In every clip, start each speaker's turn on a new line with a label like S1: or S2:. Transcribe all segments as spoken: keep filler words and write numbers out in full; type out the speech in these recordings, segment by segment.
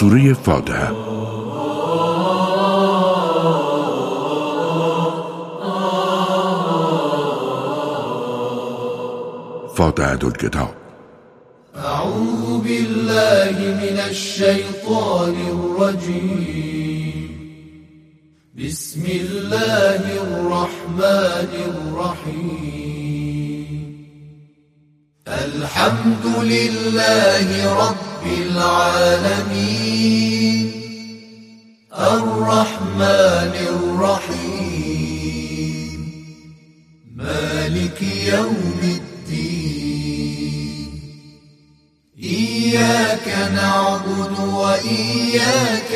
S1: سوره فاتحه. فاتحة الكتاب.
S2: أعوذ بالله من الشيطان الرجيم. بسم الله الرحمن الرحيم. الحمد لله رب العالمين. الرحمن الرحيم. مالك يوم الدين. إياك نعبد وإياك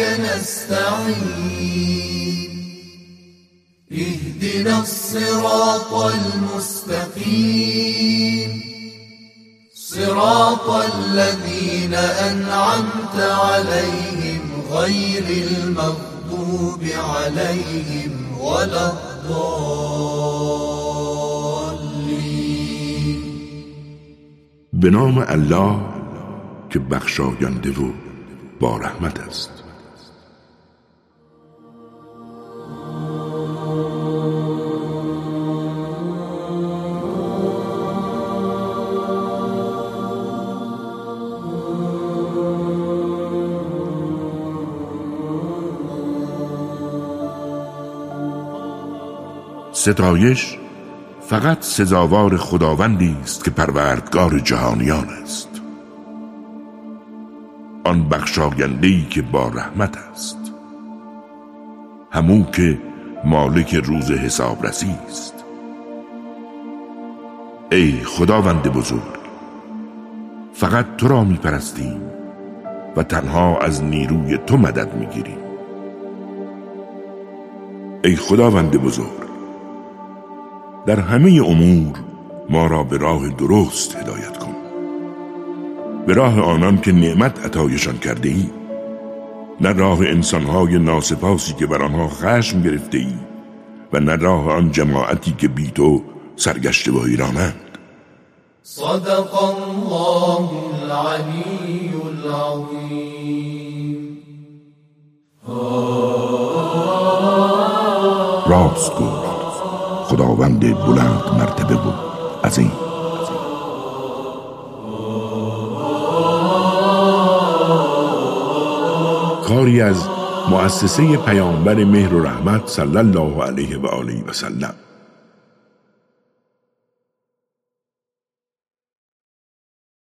S2: نستعين. اهدنا الصراط المستقيم. صراط الذين أنعمت عليهم غير المغضوب عليهم ولا الضالين.
S1: به نام الله که بخشاینده و با رحمت است. ستایش فقط سزاوار خداوندی است که پروردگار جهانیان است، آن بخشاینده‌ای که با رحمت است، همون که مالک روز حسابرسی است. ای خداوند بزرگ، فقط تو را می پرستیم و تنها از نیروی تو مدد می گیریم. ای خداوند بزرگ، در همه امور ما را به راه درست هدایت کن، به راه آنان که نعمت عطایشان کرده ای، نه راه انسانهای ناسپاسی که بر آنها خشم گرفته ای و نه راه آن جماعتی که بی تو سرگشته و حیرانند.
S2: صدق الله العلی العظیم.
S1: راست گفت خداوند بلند مرتبه و عظیم. کاری از مؤسسه پیامبر مهر و رحمت صلی الله علیه و آله و سلم.